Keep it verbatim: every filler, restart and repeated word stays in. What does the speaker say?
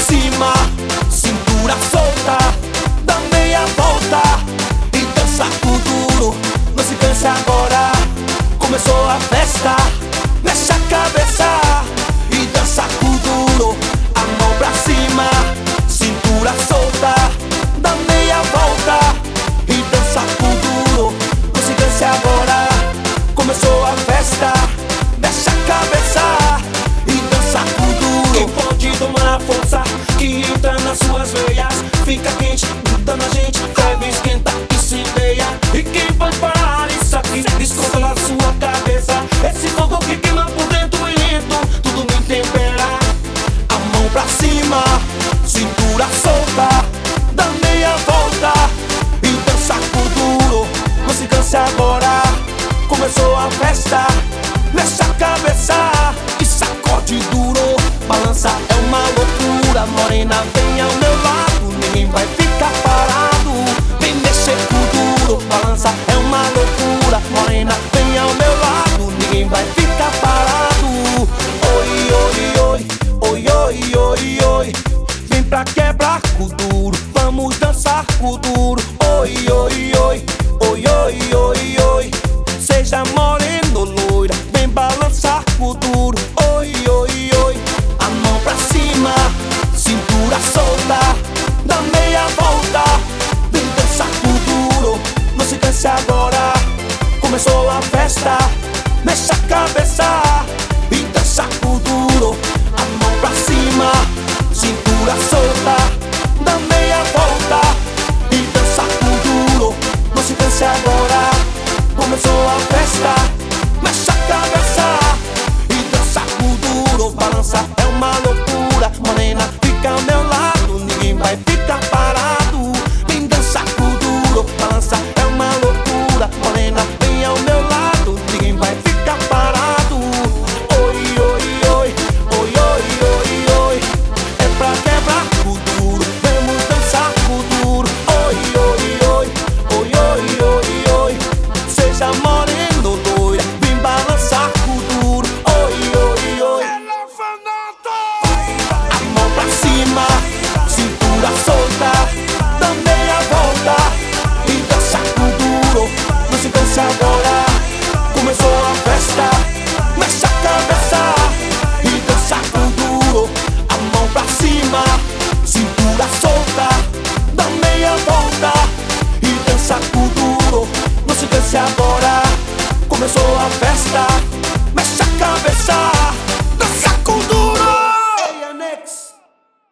cima, cintura solta, dá meia volta e dança com duro. Não se canse agora, começou a festa. Mexe a cabeça e dança com duro. A mão pra cima, cintura solta, dá meia volta e dança com duro. Não se canse agora, começou a festa. Mexe a cabeça e dança com duro. Quem pode tomar a força que entra nas suas veias, fica quente, gruda na gente, ferve, esquenta e se veia. E quem pode parar isso aqui, descontrola a sua cabeça. Esse fogo que queima por dentro e lento, tudo me tempera. A mão pra cima, cintura solta, dá meia volta e dança com duro. Não se canse agora, começou a festa. Mexe a cabeça e sacode duro. Balança é uma loucura, morena vem ao meu lado, ninguém vai ficar parado. Vem mexer com duro. Balança é uma loucura, morena vem ao meu lado, ninguém vai ficar parado. Oi, oi, oi, oi, oi, oi, oi. Vem pra quebrar com duro, vamos dançar com duro. Oi, oi, oi, oi, oi, oi, oi. Seja morena ou loira, vem balançar com duro. Oi, oi, oi. A mão pra cima, cintura solta, dá meia volta, vem dançar com duro. Não se canse agora, começou a festa. Mexe a cabeça e dança com duro. A mão pra cima, cintura solta, dá meia volta e dança com duro. Não se canse agora, começou a festa. Mexe a cabeça e dança com duro. Balança é uma loucura, morena fica ao meu lado, ninguém vai ficar parado. Vem dançar com duro. Balança é uma loucura, morena vem ao meu lado, ninguém vai ficar parado. Oi, oi, oi, oi, oi, oi, oi. É pra quebrar com duro, vamos dançar com duro. Oi, oi, oi, oi, oi, oi, oi. Seja morena ou loira, vem balançar com duro. Oi, oi, oi. A mão pra cima, cintura solta, dá meia volta e dança com duro. Não se canse agora, começou a festa. Mexe a cabeça e dança com duro. A mão pra cima, cintura solta, dá meia volta e dança com duro. Não se canse agora, começou a festa. Mexe a cabeça